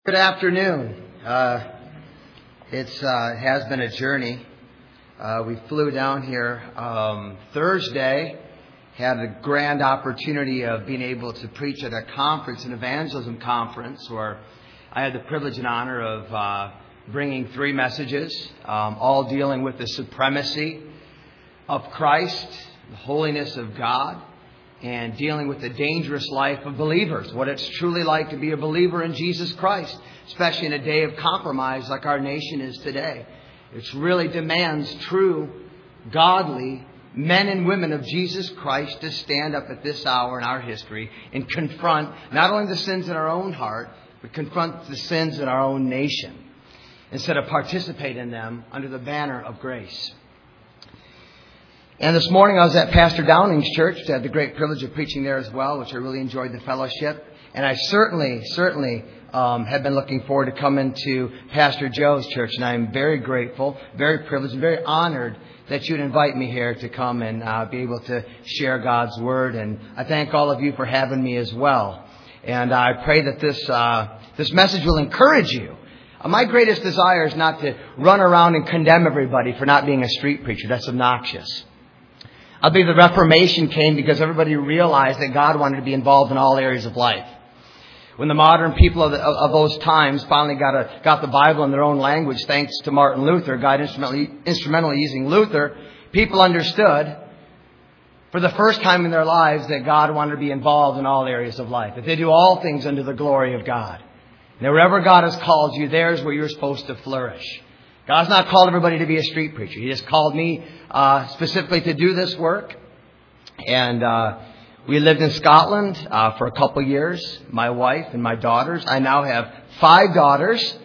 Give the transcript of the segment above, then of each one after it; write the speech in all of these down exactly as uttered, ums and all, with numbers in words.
Good afternoon. Uh, it's uh, it has been a journey. Uh, we flew down here um, Thursday, had a grand opportunity of being able to preach at a conference, an evangelism conference, where I had the privilege and honor of uh, bringing three messages, um, all dealing with the supremacy of Christ, the holiness of God, and dealing with the dangerous life of believers, what it's truly like to be a believer in Jesus Christ, especially in a day of compromise like our nation is today. It really demands true, godly men and women of Jesus Christ to stand up at this hour in our history and confront not only the sins in our own heart, but confront the sins in our own nation instead of participate in them under the banner of grace. And this morning I was at Pastor Downing's church. I had the great privilege of preaching there as well, which I really enjoyed the fellowship. And I certainly, certainly um, have been looking forward to coming to Pastor Joe's church. And I'm very grateful, very privileged, and very honored that you'd invite me here to come and uh, be able to share God's Word. And I thank all of you for having me as well. And I pray that this uh, this message will encourage you. Uh, my greatest desire is not to run around and condemn everybody for not being a street preacher. That's obnoxious. I believe the Reformation came because everybody realized that God wanted to be involved in all areas of life. When the modern people of, the, of those times finally got a, got the Bible in their own language, thanks to Martin Luther, God instrumentally, instrumentally using Luther, people understood for the first time in their lives that God wanted to be involved in all areas of life. That they do all things unto the glory of God. And wherever God has called you, there's where you're supposed to flourish. God's not called everybody to be a street preacher. He just called me uh, specifically to do this work. And uh, we lived in Scotland uh, for a couple of years, my wife and my daughters. I now have five daughters,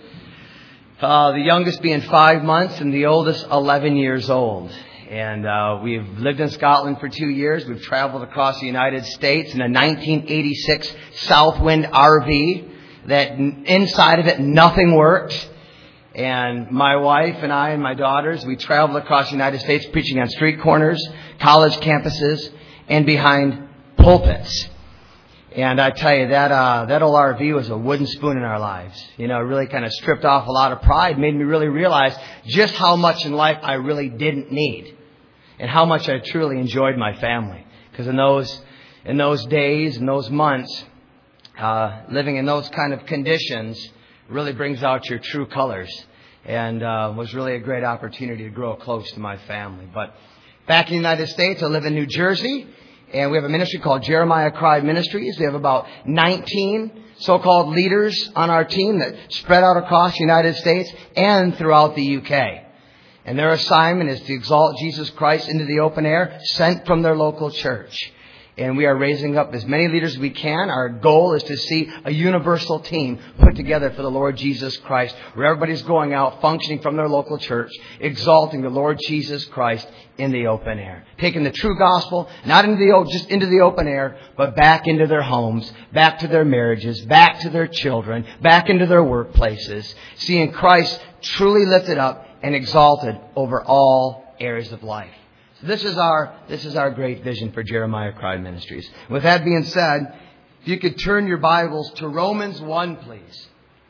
uh, the youngest being five months and the oldest eleven years old. And uh, we've lived in Scotland for two years. We've traveled across the United States in a nineteen eighty-six Southwind R V that inside of it nothing worked. And my wife and I and my daughters, we traveled across the United States preaching on street corners, college campuses, and behind pulpits. And I tell you, that uh, that old R V was a wooden spoon in our lives. You know, it really kind of stripped off a lot of pride, made me really realize just how much in life I really didn't need and how much I truly enjoyed my family. Because in those, in those days, in those months, uh, living in those kind of conditions really brings out your true colors, and uh, was really a great opportunity to grow close to my family. But back in the United States, I live in New Jersey, and we have a ministry called Jeremiah Cried Ministries. We have about nineteen so-called leaders on our team that spread out across the United States and throughout the U K. And their assignment is to exalt Jesus Christ into the open air, sent from their local church. And we are raising up as many leaders as we can. Our goal is to see a universal team put together for the Lord Jesus Christ, where everybody's going out, functioning from their local church, exalting the Lord Jesus Christ in the open air. Taking the true gospel, not into the just into the open air, but back into their homes, back to their marriages, back to their children, back into their workplaces. Seeing Christ truly lifted up and exalted over all areas of life. This is our this is our great vision for Jeremiah Cried Ministries. With that being said, if you could turn your Bibles to Romans one, please.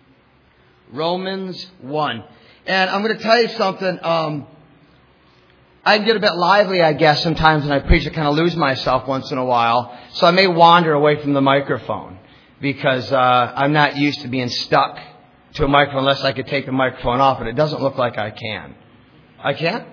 Romans one. And I'm going to tell you something. Um, I can get a bit lively, I guess, sometimes when I preach. I kind of lose myself once in a while. So I may wander away from the microphone because uh, I'm not used to being stuck to a microphone unless I could take the microphone off. And it doesn't look like I can. I can't?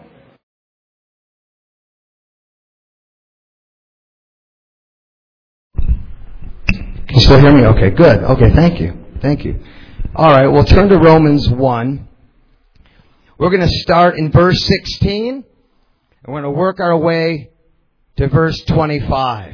Can you still hear me? Okay, good. Okay, thank you. Thank you. All right, we'll turn to Romans one. We're going to start in verse sixteen, and we're going to work our way to verse twenty-five.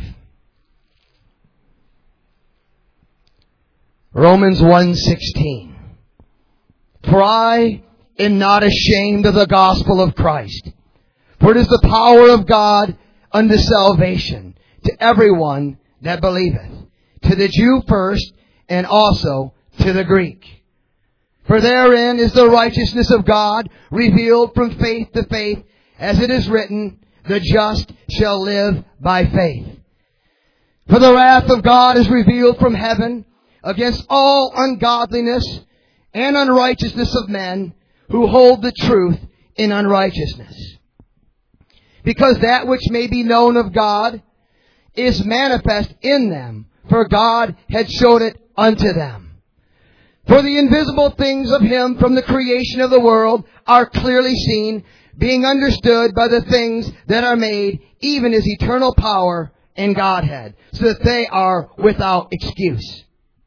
Romans one sixteen. For I am not ashamed of the gospel of Christ, for it is the power of God unto salvation to everyone that believeth, to the Jew first, and also to the Greek. For therein is the righteousness of God revealed from faith to faith, as it is written, the just shall live by faith. For the wrath of God is revealed from heaven against all ungodliness and unrighteousness of men who hold the truth in unrighteousness. Because that which may be known of God is manifest in them, for God had showed it unto them. For the invisible things of Him from the creation of the world are clearly seen, being understood by the things that are made, even His eternal power and Godhead, so that they are without excuse.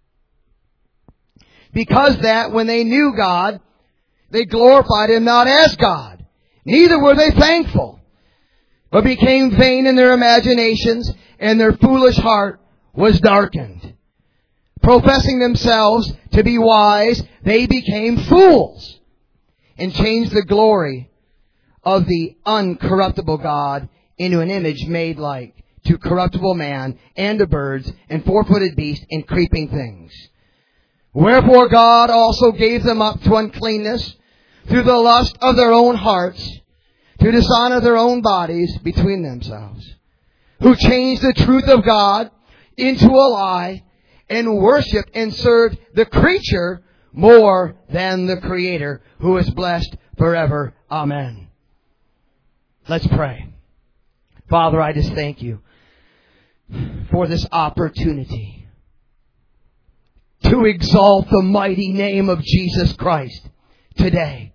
Because that when they knew God, they glorified Him not as God, neither were they thankful, but became vain in their imaginations, and their foolish heart was darkened. Professing themselves to be wise, they became fools, and changed the glory of the uncorruptible God into an image made like to corruptible man, and to birds, and four-footed beasts, and creeping things. Wherefore God also gave them up to uncleanness through the lust of their own hearts, to dishonor their own bodies between themselves, who changed the truth of God into a lie, and worshipped and served the creature more than the Creator, who is blessed forever. Amen. Let's pray. Father, I just thank You for this opportunity to exalt the mighty name of Jesus Christ today.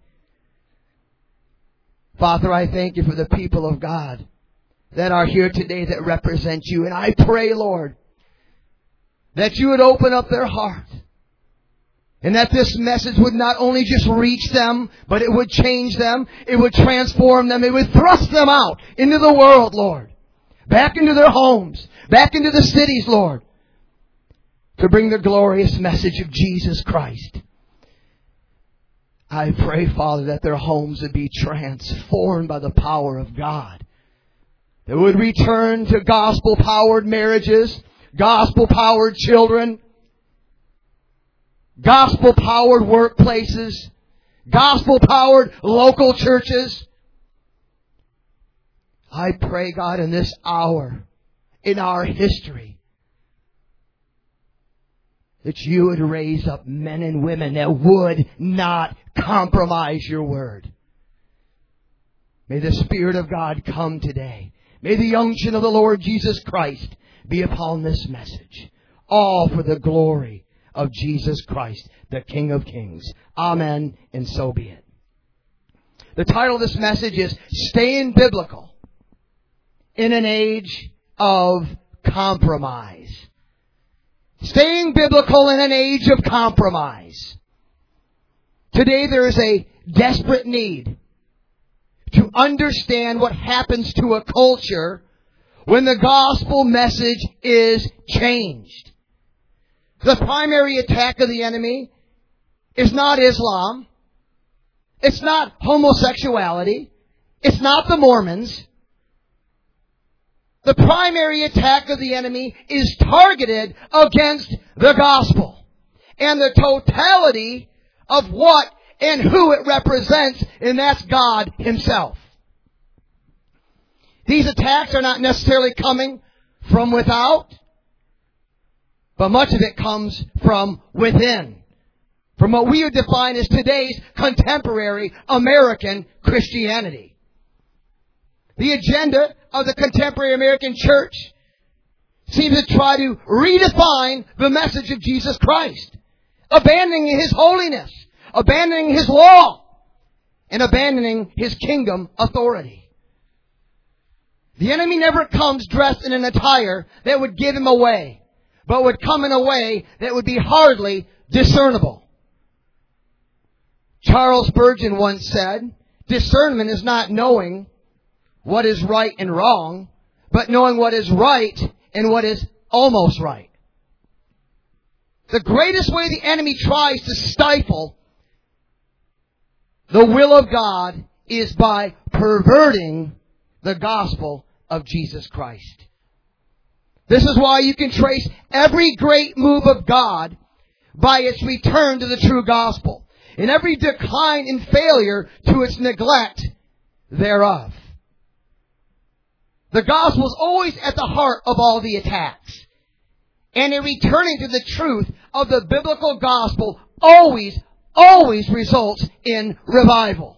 Father, I thank You for the people of God that are here today that represent You. And I pray, Lord, that You would open up their heart, and that this message would not only just reach them, but it would change them, it would transform them, it would thrust them out into the world, Lord, back into their homes, back into the cities, Lord, to bring the glorious message of Jesus Christ. I pray, Father, that their homes would be transformed by the power of God. They would return to gospel-powered marriages, gospel-powered children, gospel-powered workplaces, gospel-powered local churches. I pray, God, in this hour, in our history, that You would raise up men and women that would not compromise Your word. May the Spirit of God come today. May the unction of the Lord Jesus Christ be upon this message. All for the glory of Jesus Christ, the King of Kings. Amen, and so be it. The title of this message is Staying Biblical in an Age of Compromise. Staying biblical in an age of compromise. Today there is a desperate need to understand what happens to a culture when the gospel message is changed. The primary attack of the enemy is not Islam. It's not homosexuality. It's not the Mormons. The primary attack of the enemy is targeted against the gospel and the totality of what and who it represents, and that's God Himself. These attacks are not necessarily coming from without, but much of it comes from within, from what we would define as today's contemporary American Christianity. The agenda of the contemporary American church seems to try to redefine the message of Jesus Christ, abandoning His holiness, abandoning His law, and abandoning His kingdom authority. The enemy never comes dressed in an attire that would give him away, but would come in a way that would be hardly discernible. Charles Spurgeon once said, discernment is not knowing what is right and wrong, but knowing what is right and what is almost right. The greatest way the enemy tries to stifle the will of God is by perverting the gospel of Jesus Christ. This is why you can trace every great move of God by its return to the true gospel, and every decline and failure to its neglect thereof. The gospel is always at the heart of all the attacks. And in returning to the truth of the biblical gospel always always results in revival.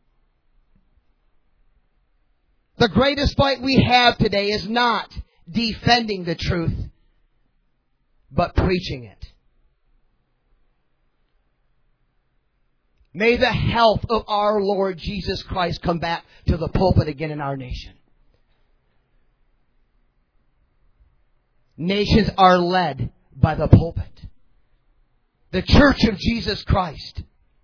The greatest fight we have today is not defending the truth, but preaching it. May the health of our Lord Jesus Christ come back to the pulpit again in our nation. Nations are led by the pulpit. The Church of Jesus Christ.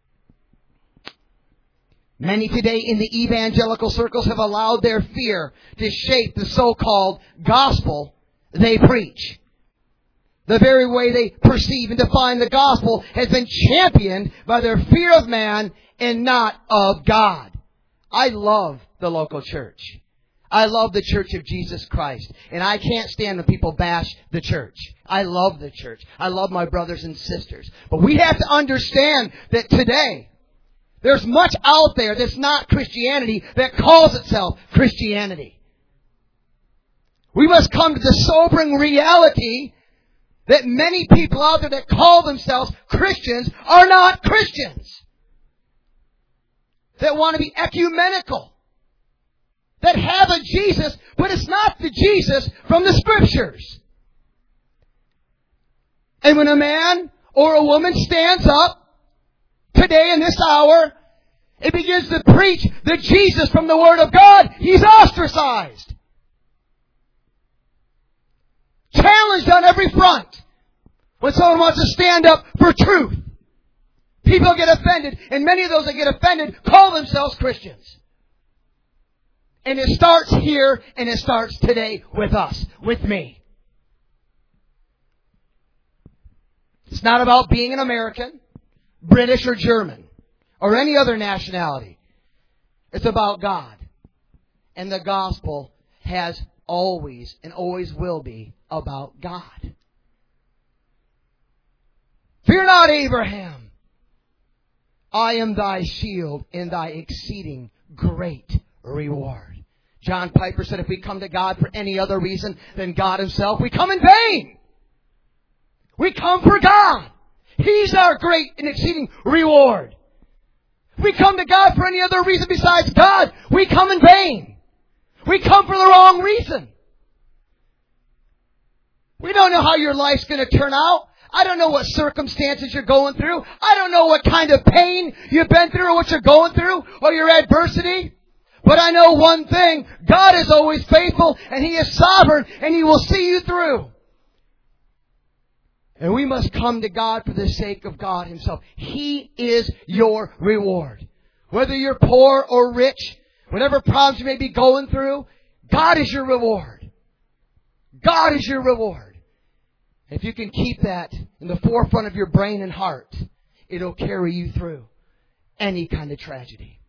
Many today in the evangelical circles have allowed their fear to shape the so-called gospel they preach. The very way they perceive and define the gospel has been championed by their fear of man and not of God. I love the local church. I love the Church of Jesus Christ. And I can't stand when people bash the church. I love the church. I love my brothers and sisters. But we have to understand that today, there's much out there that's not Christianity that calls itself Christianity. We must come to the sobering reality that many people out there that call themselves Christians are not Christians. That want to be ecumenical. That have a Jesus, but it's not the Jesus from the Scriptures. And when a man or a woman stands up today in this hour and begins to preach the Jesus from the Word of God, he's ostracized. Challenged on every front. When someone wants to stand up for truth, people get offended, and many of those that get offended call themselves Christians. And it starts here, and it starts today with us, with me. It's not about being an American, British or German, or any other nationality. It's about God. And the gospel has always and always will be about God. Fear not, Abraham. I am thy shield and thy exceeding great reward. John Piper said if we come to God for any other reason than God Himself, we come in vain. We come for God. He's our great and exceeding reward. If we come to God for any other reason besides God, we come in vain. We come for the wrong reason. We don't know how your life's going to turn out. I don't know what circumstances you're going through. I don't know what kind of pain you've been through or what you're going through or your adversity. But I know one thing. God is always faithful and He is sovereign and He will see you through. And we must come to God for the sake of God Himself. He is your reward. Whether you're poor or rich, whatever problems you may be going through, God is your reward. God is your reward. If you can keep that in the forefront of your brain and heart, it'll carry you through any kind of tragedy.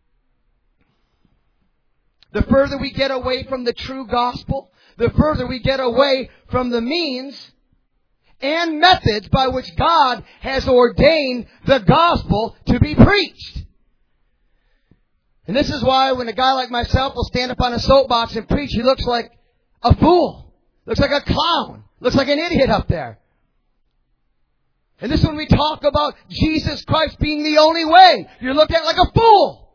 The further we get away from the true gospel, the further we get away from the means and methods by which God has ordained the gospel to be preached. And this is why when a guy like myself will stand up on a soapbox and preach, he looks like a fool. Looks like a clown. Looks like an idiot up there. And this is when we talk about Jesus Christ being the only way. You're looked at like a fool.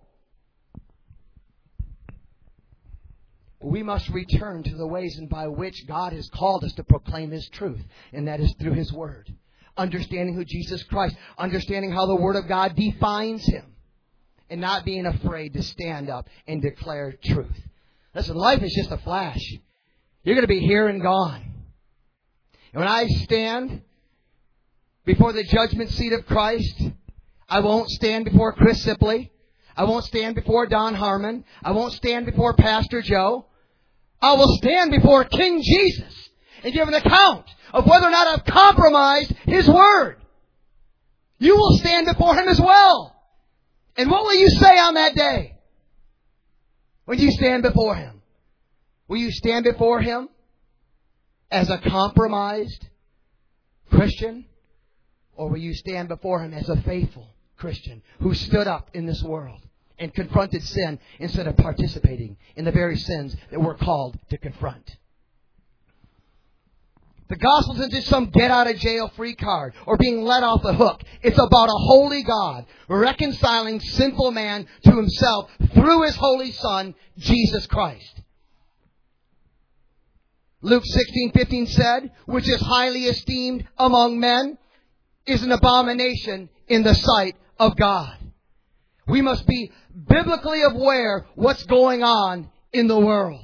We must return to the ways and by which God has called us to proclaim His truth. And that is through His Word. Understanding who Jesus Christ. Understanding how the Word of God defines Him. And not being afraid to stand up and declare truth. Listen, life is just a flash. You're going to be here and gone. And when I stand before the judgment seat of Christ, I won't stand before Chris Sipley. I won't stand before Don Harmon. I won't stand before Pastor Joe. I will stand before King Jesus and give an account of whether or not I've compromised His Word. You will stand before Him as well. And what will you say on that day when you stand before Him? Will you stand before Him as a compromised Christian? Or will you stand before Him as a faithful Christian who stood up in this world and confronted sin instead of participating in the very sins that we're called to confront? The gospel isn't just some get-out-of-jail-free card or being let off the hook. It's about a holy God reconciling sinful man to himself through his holy Son, Jesus Christ. Luke sixteen fifteen said, which is highly esteemed among men, is an abomination in the sight of God. We must be biblically aware what's going on in the world.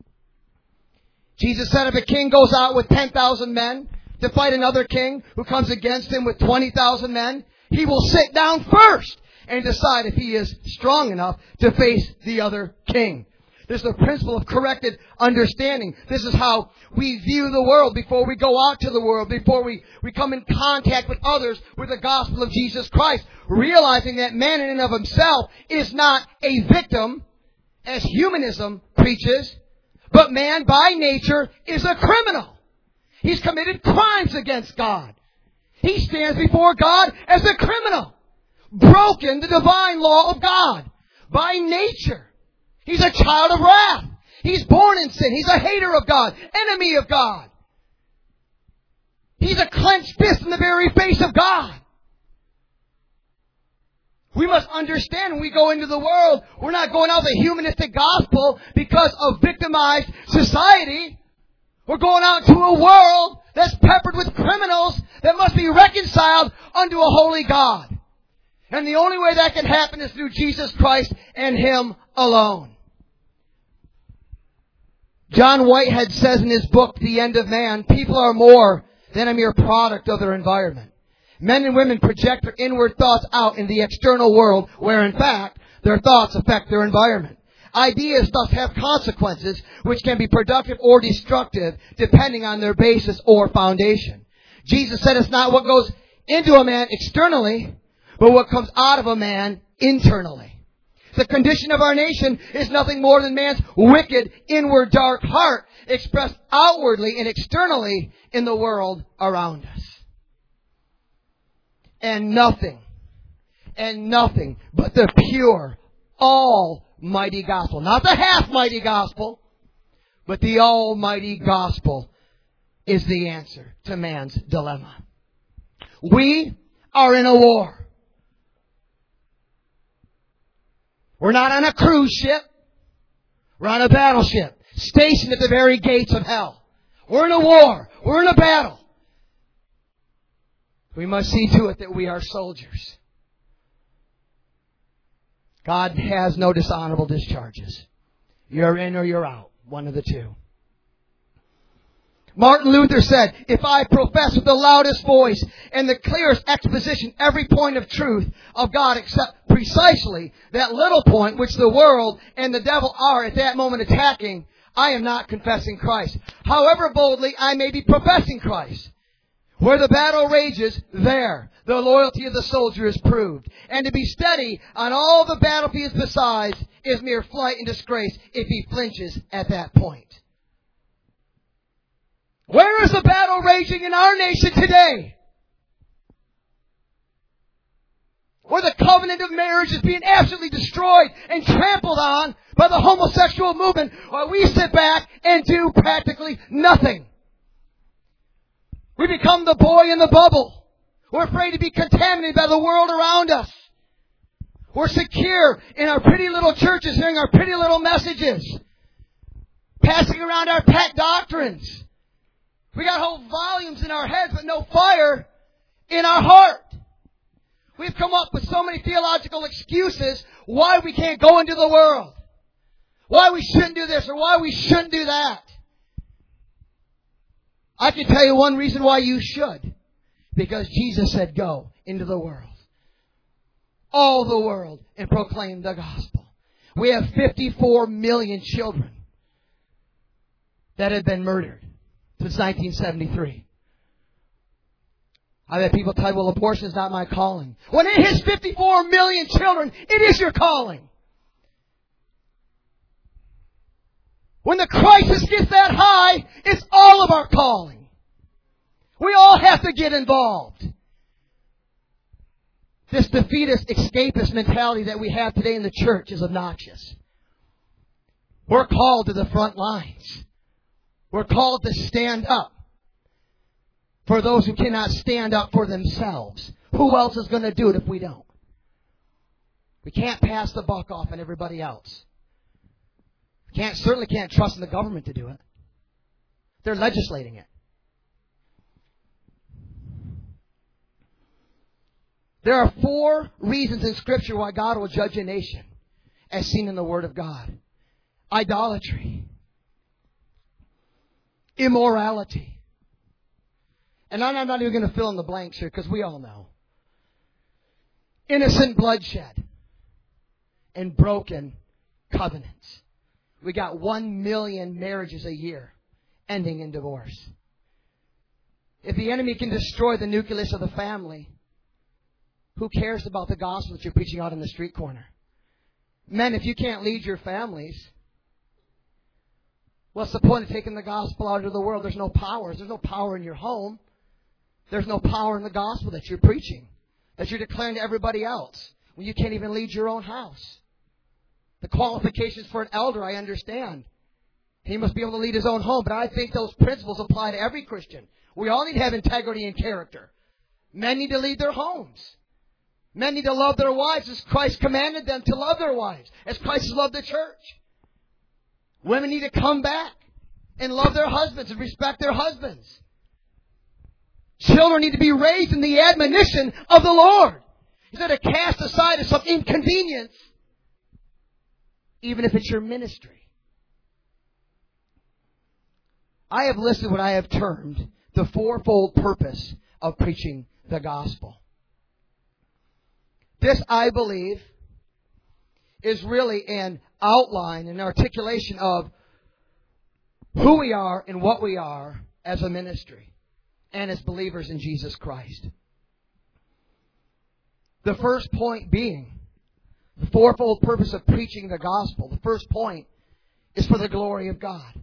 Jesus said if a king goes out with ten thousand men to fight another king who comes against him with twenty thousand men, he will sit down first and decide if he is strong enough to face the other king. This is the principle of corrected understanding. This is how we view the world before we go out to the world, before we, we come in contact with others with the gospel of Jesus Christ, realizing that man in and of himself is not a victim, as humanism preaches, but man by nature is a criminal. He's committed crimes against God. He stands before God as a criminal, broken the divine law of God by nature. He's a child of wrath. He's born in sin. He's a hater of God, enemy of God. He's a clenched fist in the very face of God. We must understand when we go into the world, we're not going out with a humanistic gospel because of victimized society. We're going out to a world that's peppered with criminals that must be reconciled unto a holy God. And the only way that can happen is through Jesus Christ and Him alone. John Whitehead says in his book, The End of Man, people are more than a mere product of their environment. Men and women project their inward thoughts out in the external world, where in fact, their thoughts affect their environment. Ideas thus have consequences which can be productive or destructive depending on their basis or foundation. Jesus said it's not what goes into a man externally, but what comes out of a man internally. The condition of our nation is nothing more than man's wicked, inward, dark heart expressed outwardly and externally in the world around us. And nothing, and nothing but the pure, almighty gospel. Not the half-mighty gospel, but the almighty gospel is the answer to man's dilemma. We are in a war. We're not on a cruise ship. We're on a battleship, stationed at the very gates of hell. We're in a war. We're in a battle. We must see to it that we are soldiers. God has no dishonorable discharges. You're in or you're out. One of the two. Martin Luther said, if I profess with the loudest voice and the clearest exposition every point of truth of God except precisely that little point which the world and the devil are at that moment attacking, I am not confessing Christ. However boldly I may be professing Christ. Where the battle rages, there the loyalty of the soldier is proved. And to be steady on all the battlefields besides is mere flight and disgrace if he flinches at that point. Where is the battle raging in our nation today? Where the covenant of marriage is being absolutely destroyed and trampled on by the homosexual movement, while we sit back and do practically nothing. We become the boy in the bubble. We're afraid to be contaminated by the world around us. We're secure in our pretty little churches, hearing our pretty little messages, passing around our pet doctrines. We got whole volumes in our heads, but no fire in our heart. We've come up with so many theological excuses why we can't go into the world, why we shouldn't do this or why we shouldn't do that. I can tell you one reason why you should. Because Jesus said, go into the world. All the world, and proclaim the gospel. We have fifty-four million children that have been murdered since nineteen seventy-three. I've had people tell me, well, abortion is not my calling. When it hits fifty-four million children, it is your calling. When the crisis gets that high, it's all of our calling. We all have to get involved. This defeatist, escapist mentality that we have today in the church is obnoxious. We're called to the front lines. We're called to stand up. for those who cannot stand up for themselves. Who else is going to do it if we don't? We can't pass the buck off on everybody else. We can't, certainly can't trust in the government to do it. They're legislating it. There are four reasons in Scripture why God will judge a nation, as seen in the Word of God. Idolatry. Immorality. And I'm not even going to fill in the blanks here because we all know. Innocent bloodshed. And broken covenants. We got one million marriages a year ending in divorce. If the enemy can destroy the nucleus of the family, who cares about the gospel that you're preaching out in the street corner? Men, if you can't lead your families, what's the point of taking the gospel out into the world? There's no power. There's no power in your home. There's no power in the gospel that you're preaching, that you're declaring to everybody else, when you can't even lead your own house. The qualifications for an elder, I understand. He must be able to lead his own home, but I think those principles apply to every Christian. We all need to have integrity and character. Men need to lead their homes. Men need to love their wives as Christ commanded them to love their wives, as Christ has loved the church. Women need to come back and love their husbands and respect their husbands. Children need to be raised in the admonition of the Lord. Instead of cast aside as some inconvenience, even if it's your ministry. I have listed what I have termed the fourfold purpose of preaching the gospel. This, I believe, is really an outline, an articulation of who we are and what we are as a ministry and as believers in Jesus Christ. The first point being the fourfold purpose of preaching the gospel. The first point is for the glory of God.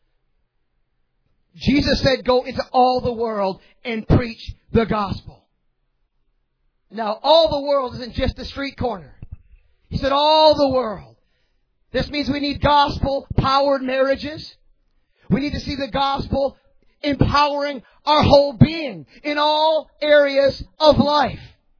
Jesus said, go into all the world and preach the gospel. Now, all the world isn't just the street corner. He said all the world. This means we need gospel-powered marriages. We need to see the gospel empowering our whole being in all areas of life.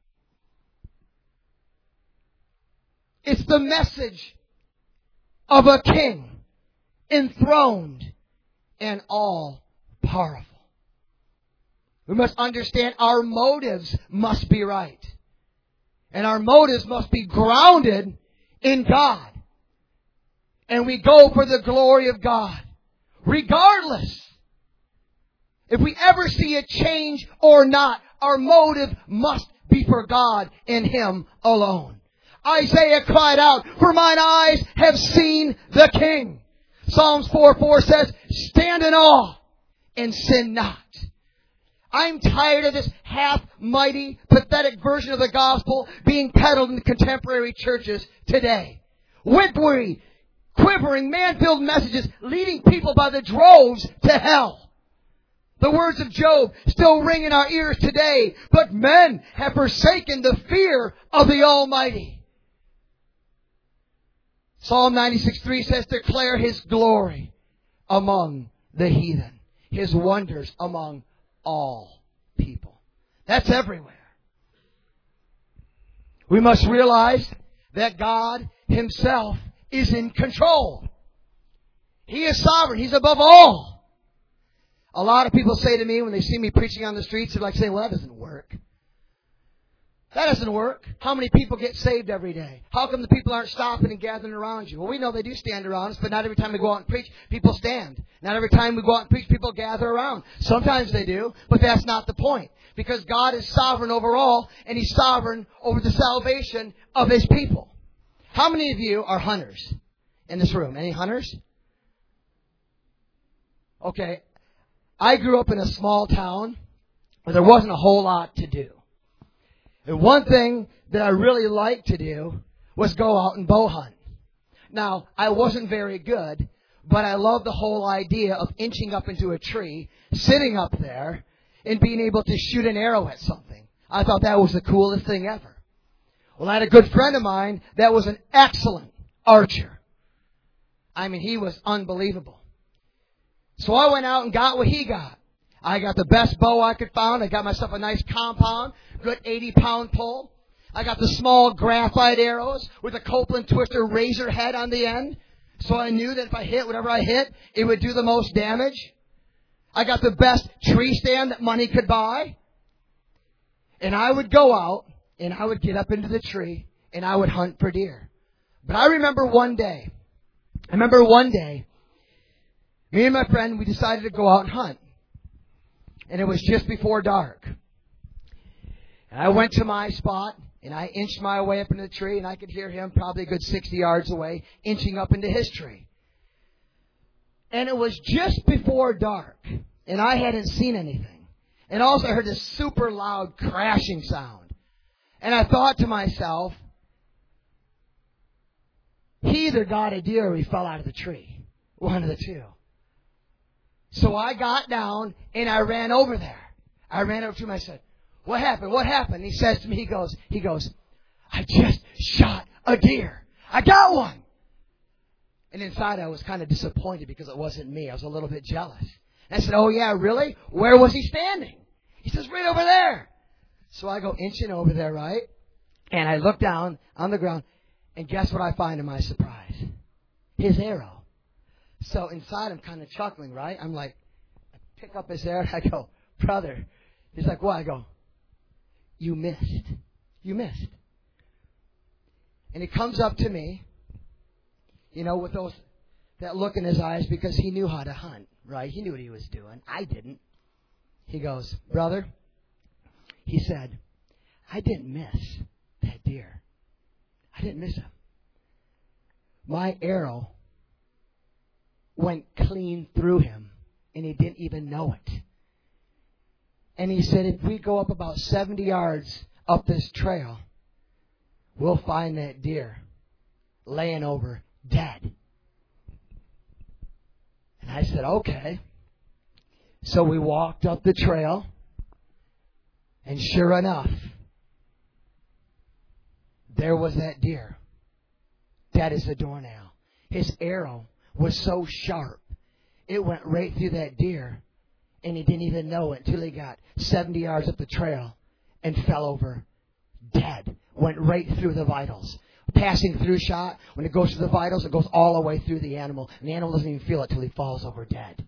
It's the message of a king enthroned and all-powerful. We must understand our motives must be right. And our motives must be grounded in God. And we go for the glory of God. Regardless if we ever see a change or not, our motive must be for God and Him alone. Isaiah cried out, for mine eyes have seen the King. Psalms four four says, stand in awe and sin not. I'm tired of this half-mighty, pathetic version of the gospel being peddled in contemporary churches today. Whippery, quivering, man-filled messages leading people by the droves to hell. The words of Job still ring in our ears today, but men have forsaken the fear of the Almighty. Psalm ninety-six three says, declare His glory among the heathen, His wonders among all people. That's everywhere. We must realize that God Himself is in control. He is sovereign. He's above all. A lot of people say to me when they see me preaching on the streets, they're like saying, well, that doesn't work. That doesn't work. How many people get saved every day? How come the people aren't stopping and gathering around you? Well, we know they do stand around us, but not every time we go out and preach, people stand. Not every time we go out and preach, people gather around. Sometimes they do, but that's not the point. Because God is sovereign over all, and He's sovereign over the salvation of His people. How many of you are hunters in this room? Any hunters? Okay. I grew up in a small town where there wasn't a whole lot to do. And one thing that I really liked to do was go out and bow hunt. Now, I wasn't very good, but I loved the whole idea of inching up into a tree, sitting up there, and being able to shoot an arrow at something. I thought that was the coolest thing ever. Well, I had a good friend of mine that was an excellent archer. I mean, he was unbelievable. So I went out and got what he got. I got the best bow I could find. I got myself a nice compound, good eighty pound pole. I got the small graphite arrows with a Copeland twister razor head on the end. So I knew that if I hit whatever I hit, it would do the most damage. I got the best tree stand that money could buy. And I would go out and I would get up into the tree and I would hunt for deer. But I remember one day, I remember one day, me and my friend, we decided to go out and hunt. And it was just before dark. And I went to my spot, and I inched my way up into the tree, and I could hear him probably a good sixty yards away, inching up into his tree. And it was just before dark, and I hadn't seen anything. And also I heard this super loud crashing sound. And I thought to myself, he either got a deer or he fell out of the tree. One of the two. So I got down and I ran over there. I ran over to him. I said, what happened? What happened? And he says to me, he goes, he goes, I just shot a deer. I got one. And inside I was kind of disappointed because it wasn't me. I was a little bit jealous. And I said, oh yeah, really? Where was he standing? He says, right over there. So I go inching over there, right? And I look down on the ground. And guess what I find to my surprise? His arrow. So inside I'm kind of chuckling, right? I'm like, I pick up his arrow and I go, brother. He's like, what? I go, you missed. You missed. And he comes up to me, you know, with those that look in his eyes because he knew how to hunt, right? He knew what he was doing. I didn't. He goes, brother, he said, I didn't miss that deer. I didn't miss him. My arrow went clean through him, and he didn't even know it. And he said, if we go up about seventy yards up this trail, we'll find that deer laying over dead. And I said, okay. So we walked up the trail, and sure enough, there was that deer. Dead as a doornail. His arrow was so sharp, it went right through that deer, and he didn't even know it until he got seventy yards up the trail and fell over dead. Went right through the vitals. Passing through shot, when it goes through the vitals, it goes all the way through the animal, and the animal doesn't even feel it till he falls over dead.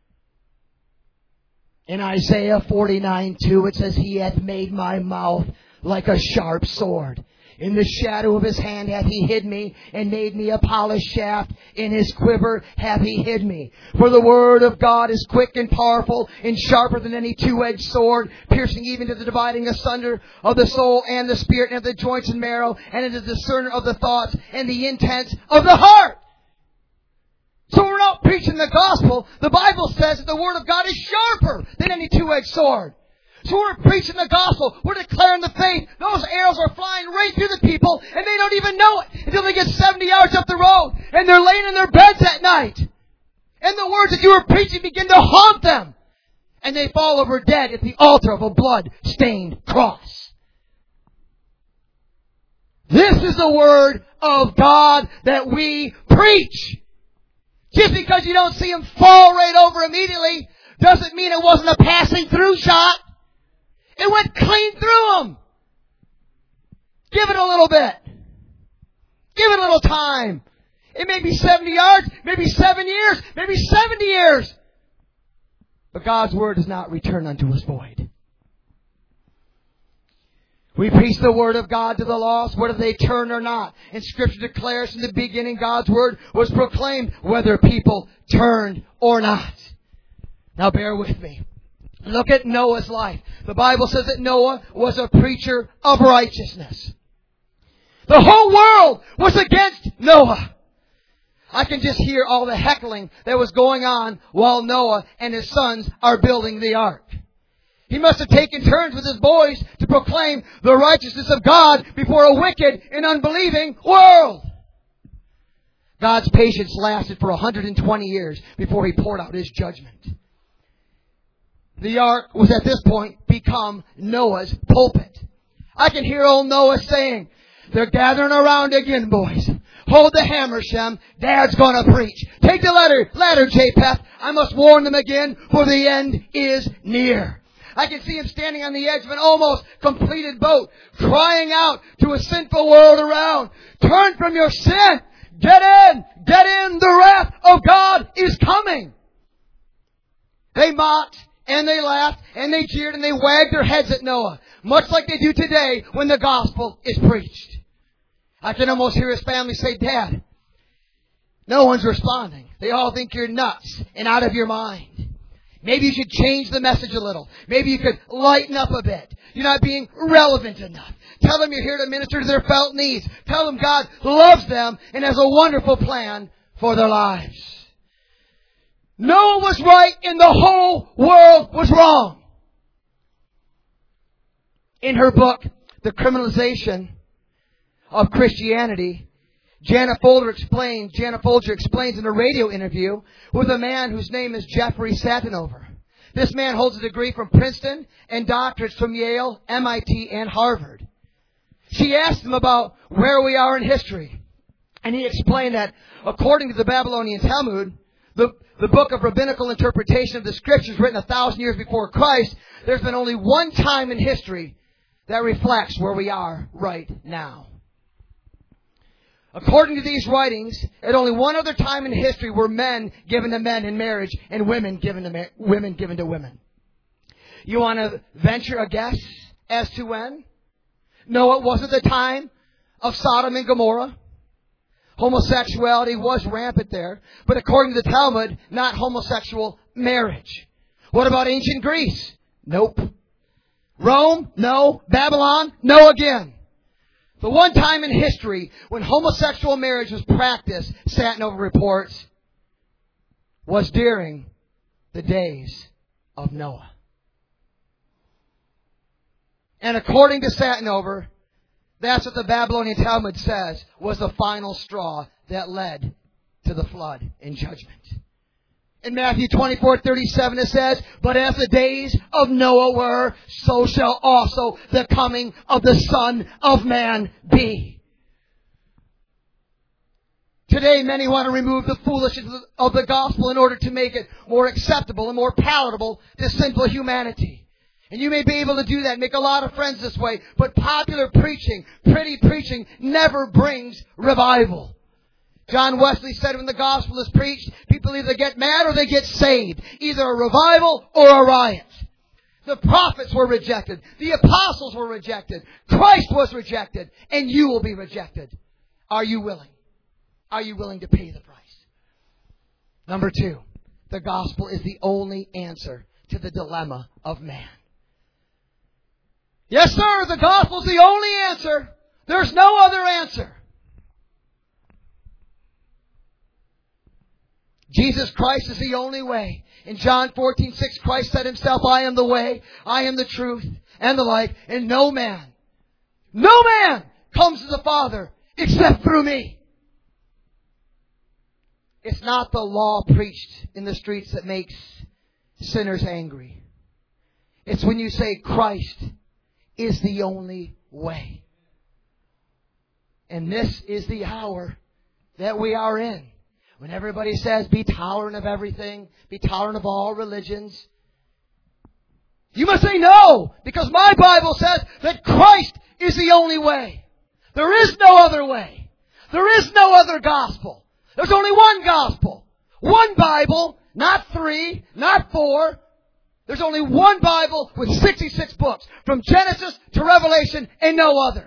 In Isaiah forty-nine two, it says, He hath made my mouth like a sharp sword. In the shadow of His hand hath He hid me, and made me a polished shaft. In His quiver hath He hid me. For the word of God is quick and powerful, and sharper than any two-edged sword, piercing even to the dividing asunder of the soul and the spirit, and of the joints and marrow, and is a discerner of the thoughts and the intents of the heart. So we're not preaching the gospel. The Bible says that the word of God is sharper than any two-edged sword. So we're preaching the gospel. We're declaring the faith. Those arrows are flying right through the people, and they don't even know it until they get seventy yards up the road, and they're laying in their beds at night. And the words that you were preaching begin to haunt them. And they fall over dead at the altar of a blood-stained cross. This is the word of God that we preach. Just because you don't see them fall right over immediately doesn't mean it wasn't a passing through shot. It went clean through them. Give it a little bit. Give it a little time. It may be seventy yards, maybe seven years, maybe seventy years. But God's word does not return unto us void. We preach the word of God to the lost, whether they turn or not. And Scripture declares from the beginning God's word was proclaimed whether people turned or not. Now bear with me. Look at Noah's life. The Bible says that Noah was a preacher of righteousness. The whole world was against Noah. I can just hear all the heckling that was going on while Noah and his sons are building the ark. He must have taken turns with his boys to proclaim the righteousness of God before a wicked and unbelieving world. God's patience lasted for one hundred twenty years before He poured out His judgment. The ark was at this point become Noah's pulpit. I can hear old Noah saying, they're gathering around again, boys. Hold the hammer, Shem. Dad's gonna preach. Take the ladder, ladder, Japheth. I must warn them again, for the end is near. I can see him standing on the edge of an almost completed boat, crying out to a sinful world around, turn from your sin. Get in! Get in! The wrath of God is coming! They mocked, and they laughed, and they jeered, and they wagged their heads at Noah, much like they do today when the gospel is preached. I can almost hear his family say, Dad, no one's responding. They all think you're nuts and out of your mind. Maybe you should change the message a little. Maybe you could lighten up a bit. You're not being relevant enough. Tell them you're here to minister to their felt needs. Tell them God loves them and has a wonderful plan for their lives. Noah was right and the whole world was wrong. In her book, The Criminalization of Christianity, Jana Folger explains, Jana Folger explains in a radio interview with a man whose name is Jeffrey Satinover. This man holds a degree from Princeton and doctorates from Yale, M I T, and Harvard. She asked him about where we are in history. And he explained that according to the Babylonian Talmud, the, the book of rabbinical interpretation of the scriptures written a thousand years before Christ, there's been only one time in history that reflects where we are right now. According to these writings, at only one other time in history were men given to men in marriage and women given to ma- women given to women. You want to venture a guess as to when? No, it wasn't the time of Sodom and Gomorrah. Homosexuality was rampant there, but according to the Talmud, not homosexual marriage. What about ancient Greece? Nope. Rome? No. Babylon? No again. The one time in history when homosexual marriage was practiced, Satinover reports, was during the days of Noah. And according to Satinover, that's what the Babylonian Talmud says was the final straw that led to the flood and judgment. In Matthew twenty-four thirty-seven it says, but as the days of Noah were, so shall also the coming of the Son of Man be. Today many want to remove the foolishness of the gospel in order to make it more acceptable and more palatable to sinful humanity. And you may be able to do that, make a lot of friends this way, but popular preaching, pretty preaching, never brings revival. John Wesley said when the gospel is preached, people either get mad or they get saved. Either a revival or a riot. The prophets were rejected. The apostles were rejected. Christ was rejected. And you will be rejected. Are you willing? Are you willing to pay the price? Number two, the gospel is the only answer to the dilemma of man. Yes, sir, the gospel is the only answer. There's no other answer. Jesus Christ is the only way. In John fourteen six, Christ said himself, I am the way, I am the truth, and the life, and no man, no man comes to the Father except through me. It's not the law preached in the streets that makes sinners angry. It's when you say Christ is the only way. And this is the hour that we are in. When everybody says, be tolerant of everything, be tolerant of all religions, you must say no, because my Bible says that Christ is the only way. There is no other way. There is no other gospel. There's only one gospel. One Bible, not three, not four. There's only one Bible with sixty-six books, from Genesis to Revelation, and no other.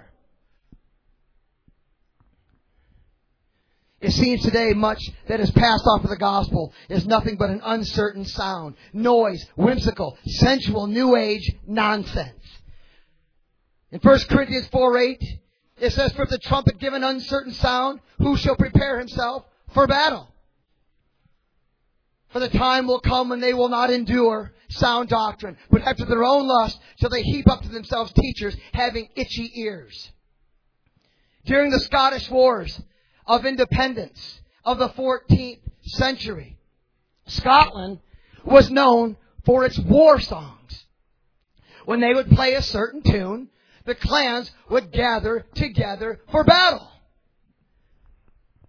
It seems today much that is passed off of the gospel is nothing but an uncertain sound, noise, whimsical, sensual, new age nonsense. In First Corinthians four eight, it says, for if the trumpet give an uncertain sound, who shall prepare himself for battle? For the time will come when they will not endure sound doctrine, but after their own lust shall they heap up to themselves teachers having itchy ears. During the Scottish Wars of Independence of the fourteenth century, Scotland was known for its war songs. When they would play a certain tune, the clans would gather together for battle.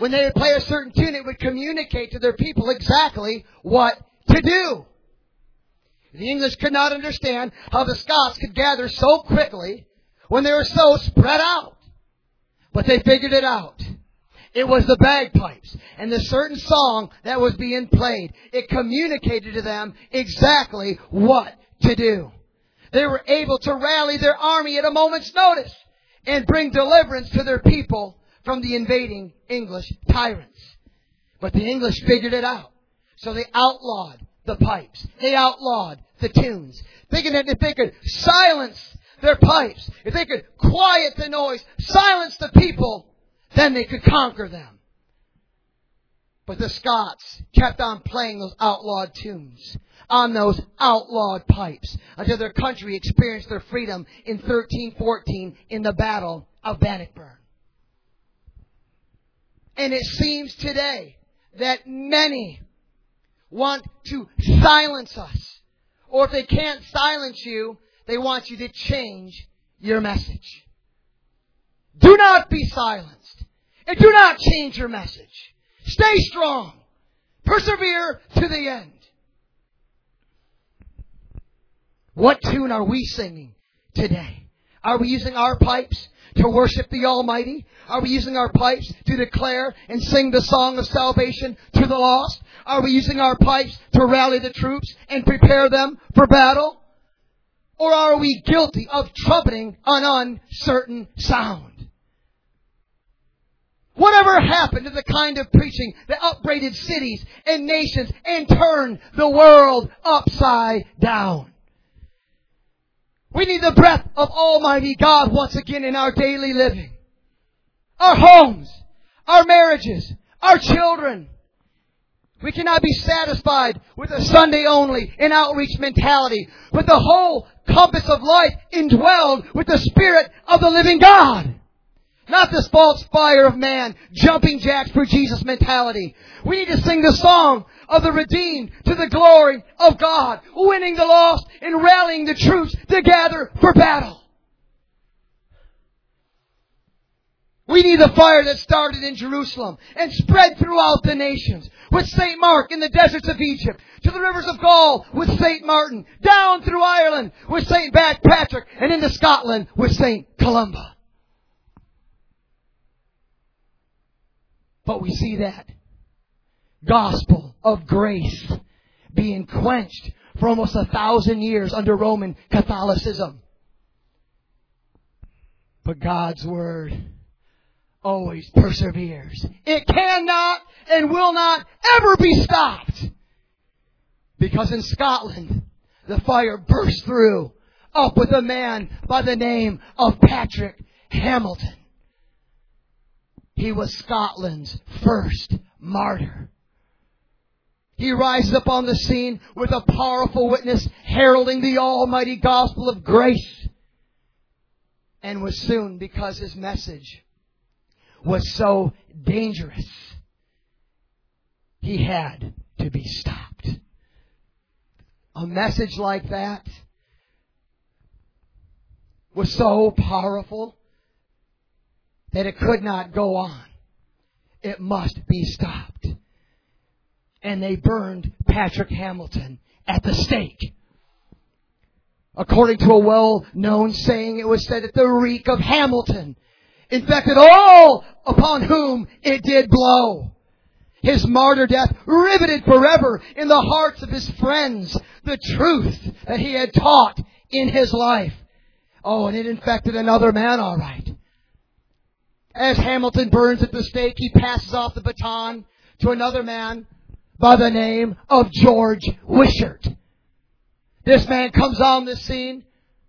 when they would play a certain tune, it would communicate to their people exactly what to do. The English could not understand how the Scots could gather so quickly when they were so spread out. But they figured it out. It was the bagpipes and the certain song that was being played. It communicated to them exactly what to do. They were able to rally their army at a moment's notice and bring deliverance to their people from the invading English tyrants. But the English figured it out. So they outlawed the pipes. They outlawed the tunes, thinking that if they could silence their pipes, if they could quiet the noise, silence the people, then they could conquer them. But the Scots kept on playing those outlawed tunes on those outlawed pipes until their country experienced their freedom in thirteen fourteen in the Battle of Bannockburn. And it seems today that many want to silence us. Or if they can't silence you, they want you to change your message. Do not be silenced. And do not change your message. Stay strong. Persevere to the end. What tune are we singing today? Are we using our pipes to worship the Almighty? Are we using our pipes to declare and sing the song of salvation to the lost? Are we using our pipes to rally the troops and prepare them for battle? Or are we guilty of trumpeting an uncertain sound? Whatever happened to the kind of preaching that upbraided cities and nations and turned the world upside down? We need the breath of Almighty God once again in our daily living. Our homes, our marriages, our children. We cannot be satisfied with a Sunday only and outreach mentality, but the whole compass of life indwelled with the Spirit of the living God. Not this false fire of man, jumping jacks for Jesus mentality. We need to sing the song of the redeemed to the glory of God, winning the lost and rallying the troops to gather for battle. We need the fire that started in Jerusalem and spread throughout the nations, with Saint Mark in the deserts of Egypt, to the rivers of Gaul with Saint Martin, down through Ireland with Saint Patrick, and into Scotland with Saint Columba. But we see that gospel of grace being quenched for almost a thousand years under Roman Catholicism. But God's Word always perseveres. It cannot and will not ever be stopped. Because in Scotland, the fire burst through up with a man by the name of Patrick Hamilton. He was Scotland's first martyr. He rises up on the scene with a powerful witness heralding the almighty gospel of grace. And was soon, because his message was so dangerous, he had to be stopped. A message like that was so powerful that it could not go on. It must be stopped. And they burned Patrick Hamilton at the stake. According to a well-known saying, it was said that the reek of Hamilton infected all upon whom it did blow. His martyr death riveted forever in the hearts of his friends the truth that he had taught in his life. Oh, and it infected another man, all right. As Hamilton burns at the stake, he passes off the baton to another man by the name of George Wishart. This man comes on the scene,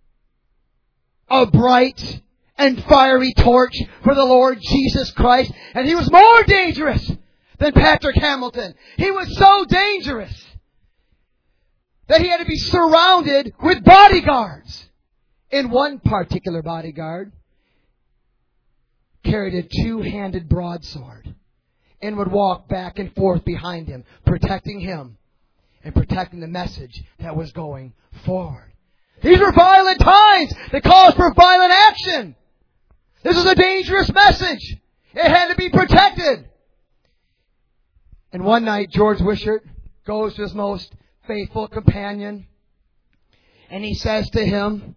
a bright and fiery torch for the Lord Jesus Christ, and he was more dangerous than Patrick Hamilton. He was so dangerous that he had to be surrounded with bodyguards. And one particular bodyguard carried a two-handed broadsword and would walk back and forth behind him, protecting him and protecting the message that was going forward. These were violent times that called for violent action. This is a dangerous message. It had to be protected. And one night, George Wishart goes to his most faithful companion, and he says to him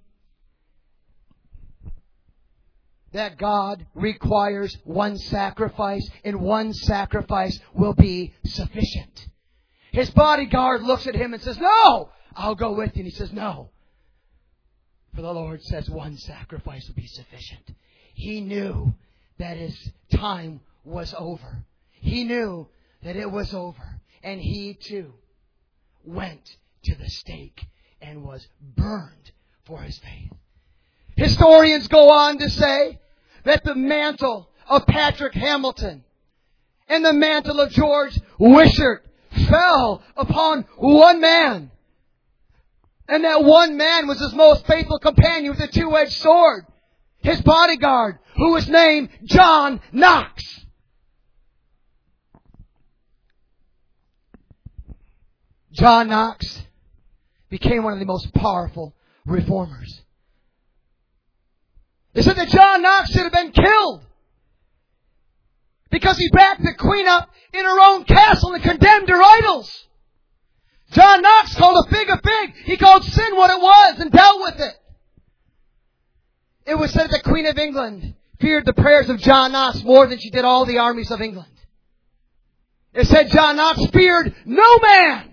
that God requires one sacrifice, and one sacrifice will be sufficient. His bodyguard looks at him and says, "No, I'll go with you." And he says, "No. For the Lord says one sacrifice will be sufficient." He knew that his time was over. He knew that it was over. And he too went to the stake and was burned for his faith. Historians go on to say that the mantle of Patrick Hamilton and the mantle of George Wishart fell upon one man. And that one man was his most faithful companion with a two-edged sword. His bodyguard, who was named John Knox. John Knox became one of the most powerful reformers. They said that John Knox should have been killed because he backed the queen up in her own castle and condemned her idols. John Knox called a fig a fig. He called sin what it was and dealt with it. It was said that the Queen of England feared the prayers of John Knox more than she did all the armies of England. It said John Knox feared no man.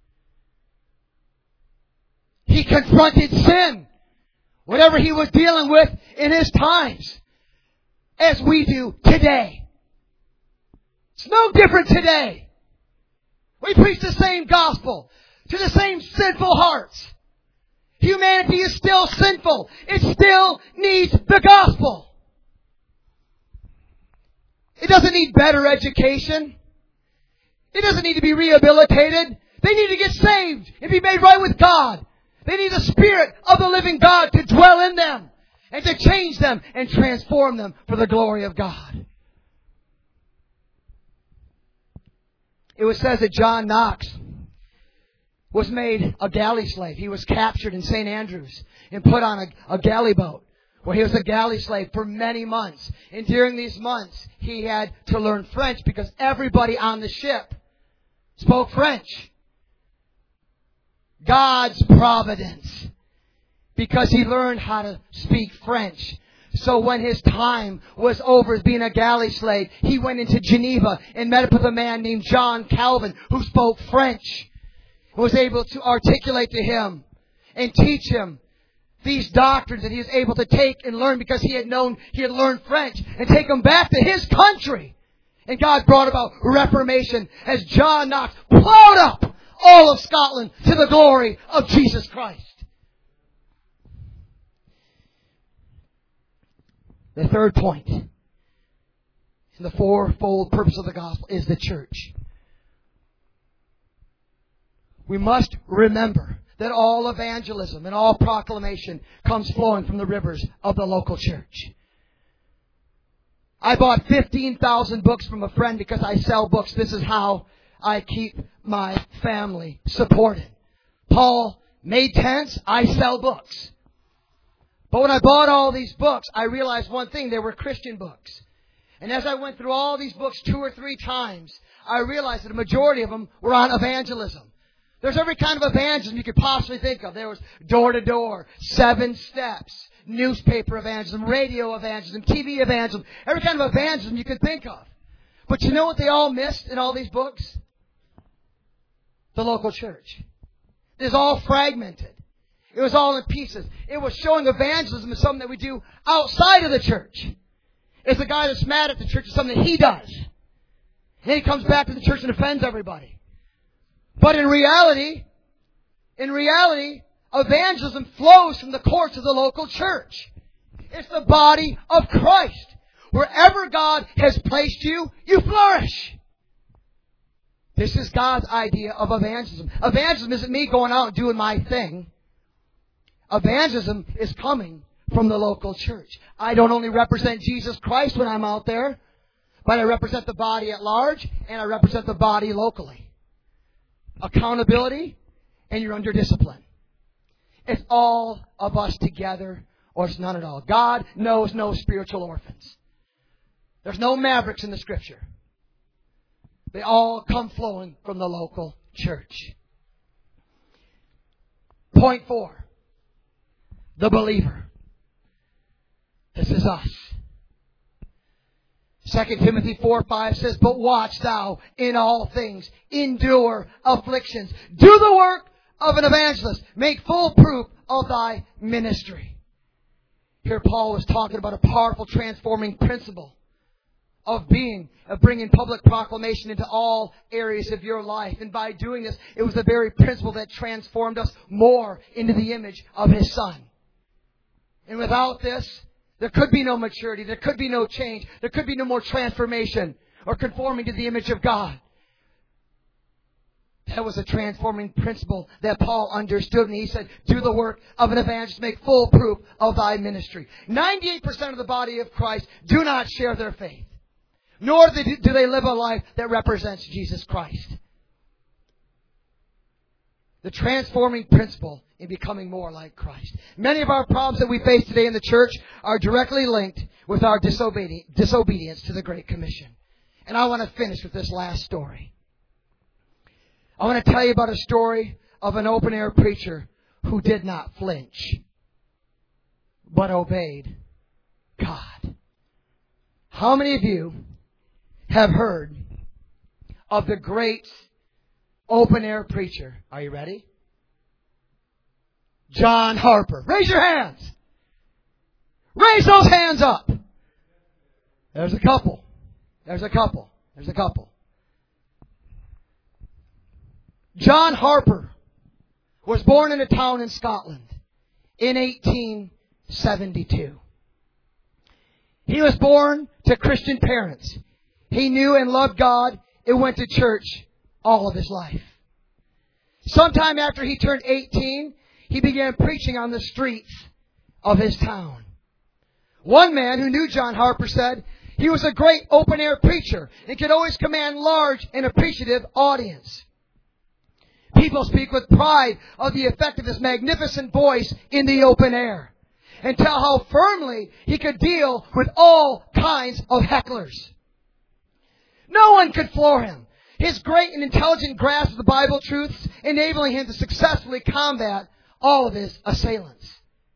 He confronted sin, whatever he was dealing with in his times, as we do today. It's no different today. We preach the same gospel to the same sinful hearts. Humanity is still sinful. It still needs the gospel. It doesn't need better education. It doesn't need to be rehabilitated. They need to get saved and be made right with God. They need the Spirit of the living God to dwell in them and to change them and transform them for the glory of God. It was said that John Knox was made a galley slave. He was captured in Saint Andrews and put on a, a galley boat where he was a galley slave for many months. And during these months, he had to learn French because everybody on the ship spoke French. God's providence, because he learned how to speak French. So when his time was over as being a galley slave, he went into Geneva and met up with a man named John Calvin who spoke French and was able to articulate to him and teach him these doctrines that he was able to take and learn because he had known, he had learned French, and take them back to his country. And God brought about Reformation as John Knox plowed up all of Scotland to the glory of Jesus Christ. The third point in the fourfold purpose of the gospel is the church. We must remember that all evangelism and all proclamation comes flowing from the rivers of the local church. I bought fifteen thousand books from a friend because I sell books. This is how I keep my family supported. Paul made tents. I sell books. But when I bought all these books, I realized one thing. They were Christian books. And as I went through all these books two or three times, I realized that a majority of them were on evangelism. There's every kind of evangelism you could possibly think of. There was door-to-door, seven steps, newspaper evangelism, radio evangelism, T V evangelism, every kind of evangelism you could think of. But you know what they all missed in all these books? The local church. It was all fragmented. It was all in pieces. It was showing evangelism as something that we do outside of the church. It's the guy that's mad at the church is something that he does. And then he comes back to the church and offends everybody. But in reality, in reality, evangelism flows from the courts of the local church. It's the body of Christ. Wherever God has placed you, you flourish. This is God's idea of evangelism. Evangelism isn't me going out and doing my thing. Evangelism is coming from the local church. I don't only represent Jesus Christ when I'm out there, but I represent the body at large, and I represent the body locally. Accountability, and you're under discipline. It's all of us together, or it's none at all. God knows no spiritual orphans. There's no mavericks in the Scripture. They all come flowing from the local church. Point four. The believer. This is us. Second Timothy four five says, but watch thou in all things, endure afflictions, do the work of an evangelist, make full proof of thy ministry. Here Paul was talking about a powerful transforming principle of being, of bringing public proclamation into all areas of your life. And by doing this, it was the very principle that transformed us more into the image of His Son. And without this, there could be no maturity. There could be no change. There could be no more transformation or conforming to the image of God. That was a transforming principle that Paul understood. And he said, do the work of an evangelist, make full proof of thy ministry. ninety-eight percent of the body of Christ do not share their faith. Nor do they live a life that represents Jesus Christ. The transforming principle in becoming more like Christ. Many of our problems that we face today in the church are directly linked with our disobedi- disobedience to the Great Commission. And I want to finish with this last story. I want to tell you about a story of an open-air preacher who did not flinch, but obeyed God. How many of you have heard of the great open-air preacher? Are you ready? John Harper. Raise your hands. Raise those hands up. There's a couple. There's a couple. There's a couple. John Harper was born in a town in Scotland in eighteen seventy-two. He was born to Christian parents. He knew and loved God and went to church all of his life. Sometime after he turned eighteen, he began preaching on the streets of his town. One man who knew John Harper said he was a great open-air preacher and could always command large and appreciative audience. People speak with pride of the effect of his magnificent voice in the open air and tell how firmly he could deal with all kinds of hecklers. No one could floor him. His great and intelligent grasp of the Bible truths enabling him to successfully combat all of his assailants.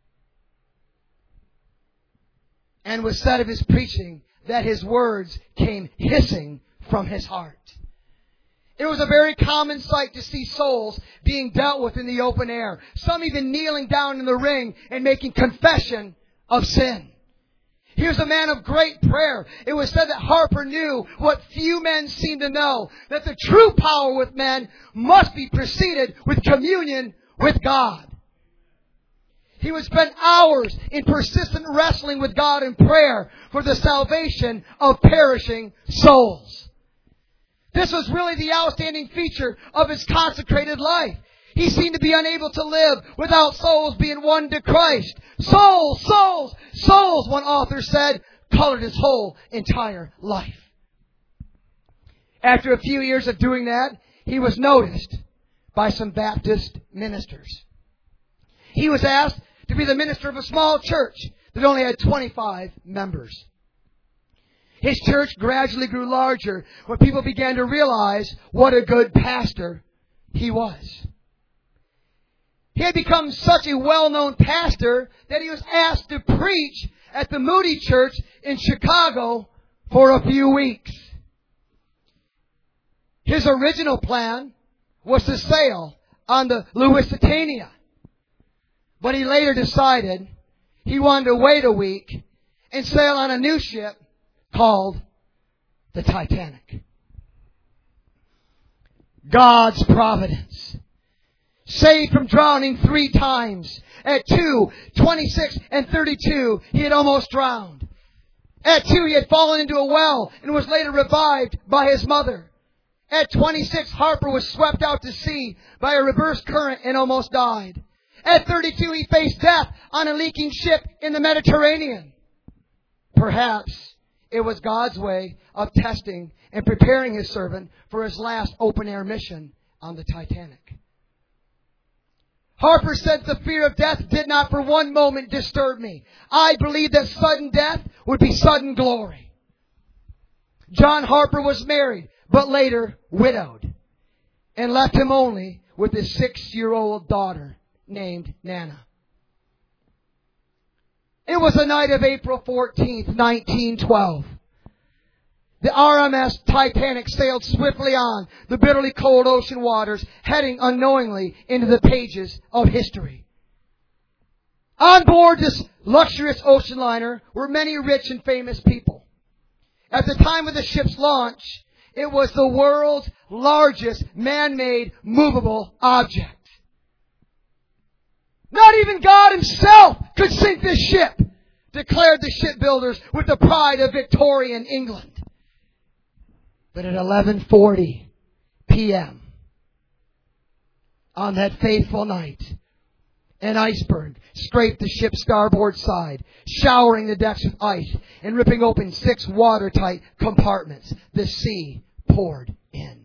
And was said of his preaching that his words came hissing from his heart. It was a very common sight to see souls being dealt with in the open air. Some even kneeling down in the ring and making confession of sin. He was a man of great prayer. It was said that Harper knew what few men seem to know, that the true power with men must be preceded with communion with God. He would spend hours in persistent wrestling with God in prayer for the salvation of perishing souls. This was really the outstanding feature of his consecrated life. He seemed to be unable to live without souls being won to Christ. Souls, souls, souls, one author said, colored his whole entire life. After a few years of doing that, he was noticed by some Baptist ministers. He was asked to be the minister of a small church that only had twenty-five members. His church gradually grew larger when people began to realize what a good pastor he was. He had become such a well-known pastor that he was asked to preach at the Moody Church in Chicago for a few weeks. His original plan was to sail on the Lusitania. But he later decided he wanted to wait a week and sail on a new ship called the Titanic. God's providence. Saved from drowning three times. At two, twenty-six, and thirty-two, he had almost drowned. At two, he had fallen into a well and was later revived by his mother. At twenty-six, Harper was swept out to sea by a reverse current and almost died. At thirty-two, he faced death on a leaking ship in the Mediterranean. Perhaps it was God's way of testing and preparing His servant for his last open-air mission on the Titanic. Harper said the fear of death did not for one moment disturb me. I believed that sudden death would be sudden glory. John Harper was married, but later widowed, and left him only with his six-year-old daughter named Nana. It was the night of April fourteenth, nineteen twelve. The R M S Titanic sailed swiftly on the bitterly cold ocean waters, heading unknowingly into the pages of history. On board this luxurious ocean liner were many rich and famous people. At the time of the ship's launch, it was the world's largest man-made movable object. Not even God Himself could sink this ship, declared the shipbuilders with the pride of Victorian England. But at eleven forty p.m. on that fateful night, an iceberg scraped the ship's starboard side, showering the decks with ice and ripping open six watertight compartments. The sea poured in.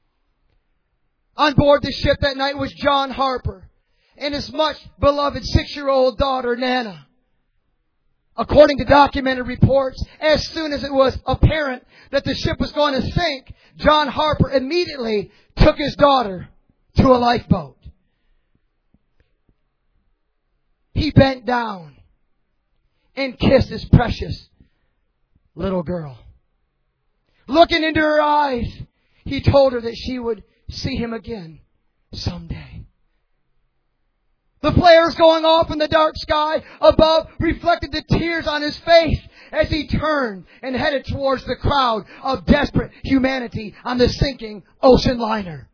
On board the ship that night was John Harper and his much beloved six-year-old daughter, Nana. According to documented reports, as soon as it was apparent that the ship was going to sink, John Harper immediately took his daughter to a lifeboat. He bent down and kissed his precious little girl. Looking into her eyes, he told her that she would see him again someday. The flares going off in the dark sky above reflected the tears on his face as he turned and headed towards the crowd of desperate humanity on the sinking ocean liner.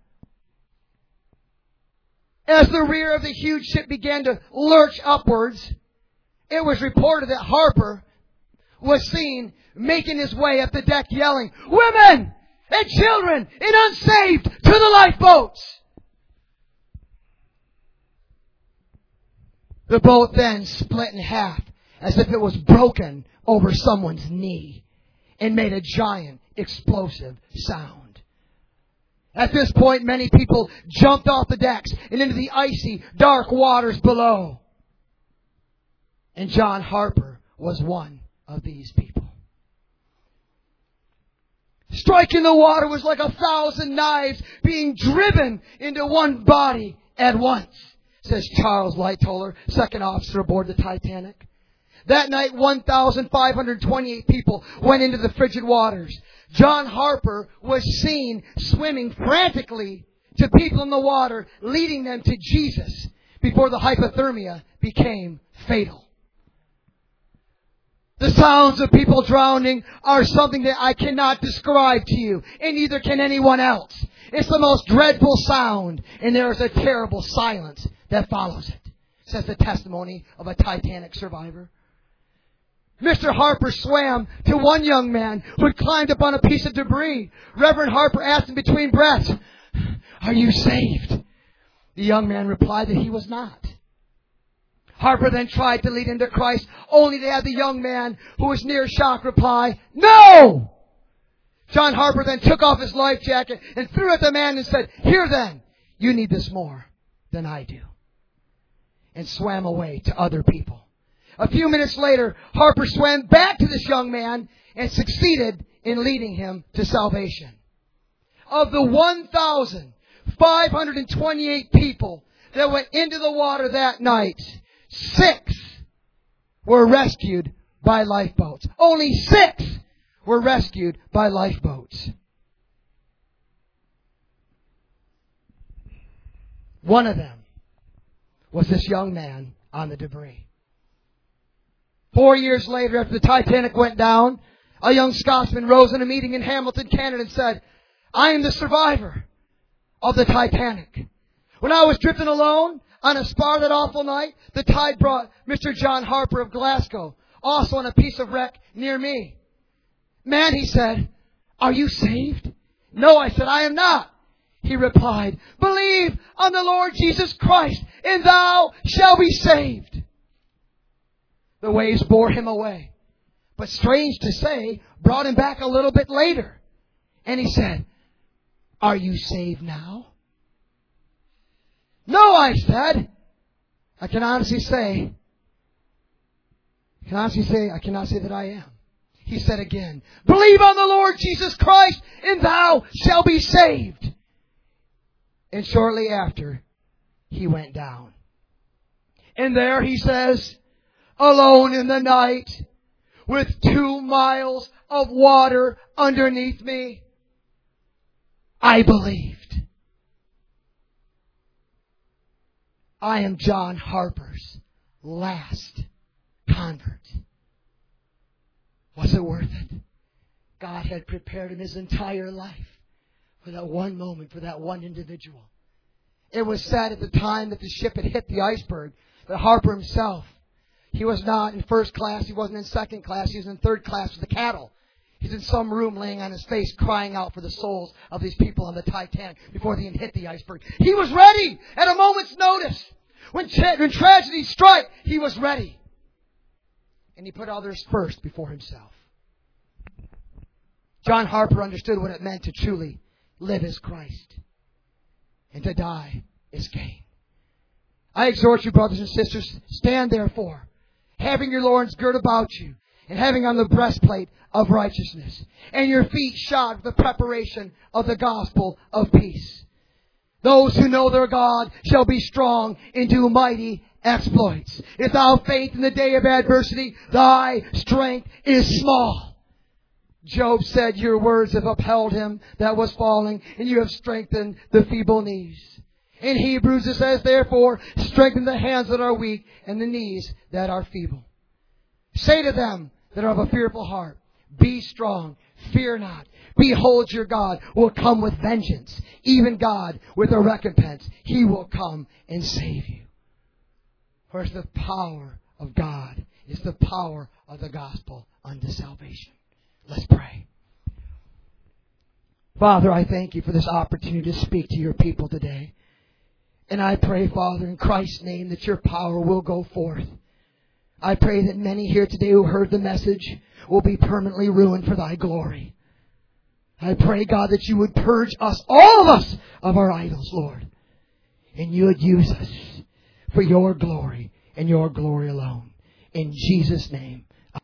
As the rear of the huge ship began to lurch upwards, it was reported that Harper was seen making his way up the deck yelling, "Women and children and unsaved to the lifeboats!" The boat then split in half as if it was broken over someone's knee and made a giant explosive sound. At this point, many people jumped off the decks and into the icy, dark waters below. And John Harper was one of these people. Striking the water was like a thousand knives being driven into one body at once, says Charles Lightoller, second officer aboard the Titanic. That night, one thousand five hundred twenty-eight people went into the frigid waters. John Harper was seen swimming frantically to people in the water, leading them to Jesus before the hypothermia became fatal. The sounds of people drowning are something that I cannot describe to you, and neither can anyone else. It's the most dreadful sound, and there is a terrible silence that follows it, says the testimony of a Titanic survivor. Mister Harper swam to one young man who had climbed up on a piece of debris. Reverend Harper asked him between breaths, "Are you saved?" The young man replied that he was not. Harper then tried to lead him to Christ, only to have the young man, who was near shock, reply, "No!" John Harper then took off his life jacket and threw it at the man and said, "Here then, you need this more than I do," and swam away to other people. A few minutes later, Harper swam back to this young man and succeeded in leading him to salvation. Of the one thousand five hundred twenty-eight people that went into the water that night, six were rescued by lifeboats. Only six were rescued by lifeboats. One of them was this young man on the debris. Four years later, after the Titanic went down, a young Scotsman rose in a meeting in Hamilton, Canada and said, "I am the survivor of the Titanic. When I was drifting alone on a spar that awful night, the tide brought Mister John Harper of Glasgow, also on a piece of wreck near me. 'Man,' he said, 'are you saved?' 'No,' I said, 'I am not.' He replied, 'Believe on the Lord Jesus Christ, and thou shalt be saved.' The waves bore him away, but strange to say, brought him back a little bit later. And he said, 'Are you saved now?' 'No,' I said. I can honestly say, I can honestly say, I cannot say that I am. he said again, believe on the Lord Jesus Christ, and thou shalt be saved. And shortly after, he went down. And there he says, alone in the night, with two miles of water underneath me, I believed. I am John Harper's last convert. Was it worth it? God had prepared him his entire life for that one moment, for that one individual. It was said at the time that the ship had hit the iceberg that Harper himself, he was not in first class, he wasn't in second class, he was in third class with the cattle. He's in some room laying on his face crying out for the souls of these people on the Titanic before they had hit the iceberg. He was ready at a moment's notice. When, tra- when tragedy struck, he was ready. And he put others first before himself. John Harper understood what it meant to truly live as Christ. And to die is gain. I exhort you, brothers and sisters, stand therefore, having your loins girt about you, and having on the breastplate of righteousness, and your feet shod with the preparation of the gospel of peace. Those who know their God shall be strong and do mighty exploits. If thou faint in the day of adversity, thy strength is small. Job said, your words have upheld him that was falling, and you have strengthened the feeble knees. In Hebrews it says, therefore, strengthen the hands that are weak and the knees that are feeble. Say to them that are of a fearful heart, be strong, fear not. Behold, your God will come with vengeance, even God with a recompense. He will come and save you. For it's the power of God, it's the power of the gospel unto salvation. Let's pray. Father, I thank you for this opportunity to speak to your people today. And I pray, Father, in Christ's name, that your power will go forth. I pray that many here today who heard the message will be permanently ruined for thy glory. I pray, God, that you would purge us, all of us, of our idols, Lord. And you would use us for your glory and your glory alone. In Jesus' name.